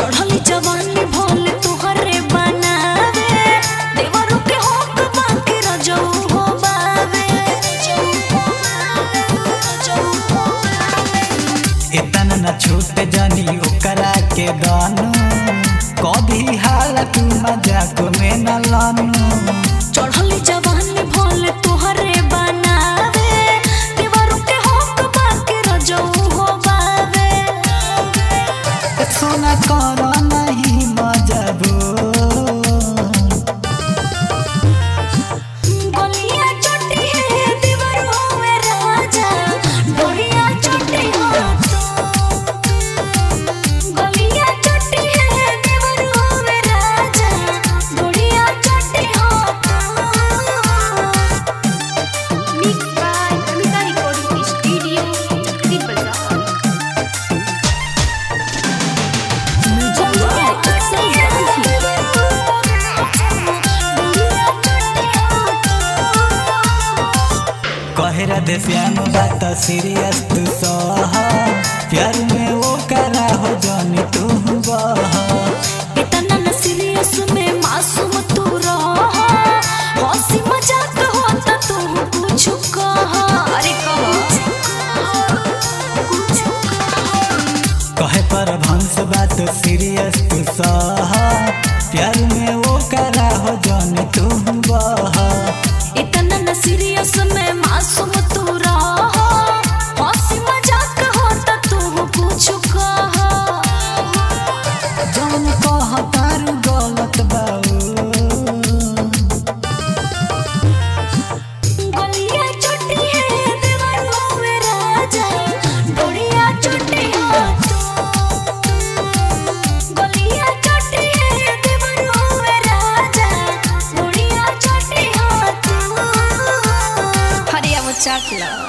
चढ़ली जवानी भोल तुहरे बनावे देवरू के होक बाकी रजऊ हो बावे इतना न छूट जानी ओकरा के दानू कभी हाल तू मजाक में न लानू चढ़ली जवानी भोल तुहरे बनावे देवरू के होक बाकी रजऊ हो बावे सोना करो नहीं मजबू गलिया चोटी है देवरू में राजा डोरिया चोटी हो गलिया चोटी है देवरू में राजा डोरिया चोटी हो Mixed by Amita Recording Studio, Tripura. कहरा दे श्याम बात सीरियस तू सह प्यार में वो करा हो जानी तू बह इतना न सीरियस में मासूम तू रह हंसी मजाक होता तू कुछ कह अरे कहे पर भंस बात सीरियस तू सह प्यार में वो करा हो जानी तू बह इतना न सीरियस में मासूम तू रह हंसी मजाक होता तू कुछ कह जौन कह तारू गलत बाऊ गलिया चोटी है देवरू में राजा डोरिया चोटी हो गलिया चोटी है देवरू में राजा डोरिया चोटी हो Hurry up, chocolate.